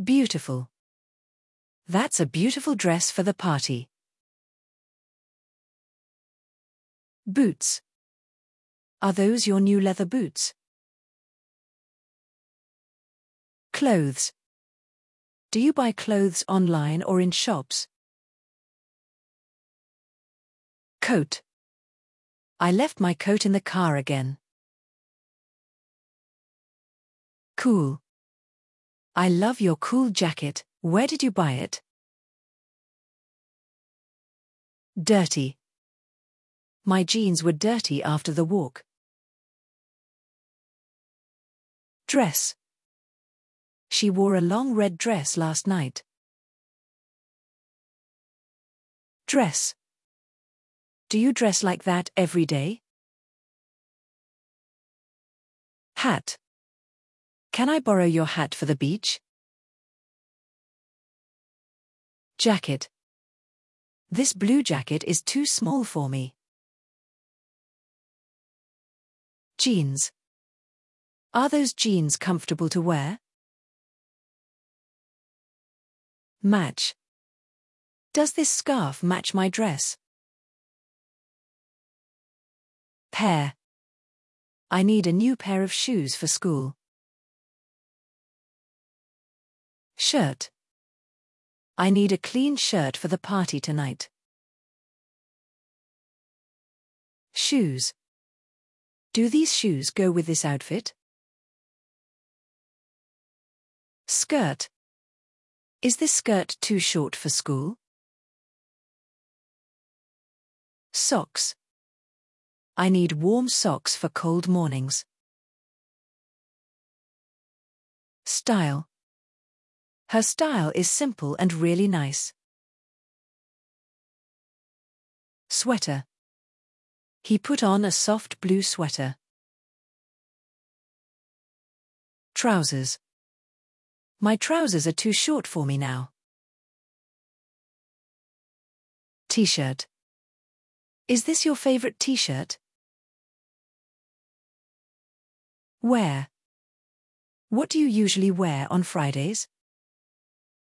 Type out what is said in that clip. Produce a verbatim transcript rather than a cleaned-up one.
Beautiful. That's a beautiful dress for the party. Boots. Are those your new leather boots? Clothes. Do you buy clothes online or in shops? Coat. I left my coat in the car again. Cool. I love your cool jacket. Where did you buy it? Dirty. My jeans were dirty after the walk. Dress. She wore a long red dress last night. Dress. Do you dress like that every day? Hat. Can I borrow your hat for the beach? Jacket. This blue jacket is too small for me. Jeans. Are those jeans comfortable to wear? Match. Does this scarf match my dress? Pair. I need a new pair of shoes for school. Shirt. I need a clean shirt for the party tonight. Shoes. Do these shoes go with this outfit? Skirt. Is this skirt too short for school? Socks. I need warm socks for cold mornings. Style. Her style is simple and really nice. Sweater. He put on a soft blue sweater. Trousers. My trousers are too short for me now. T-shirt. Is this your favorite t-shirt? Wear. What do you usually wear on Fridays?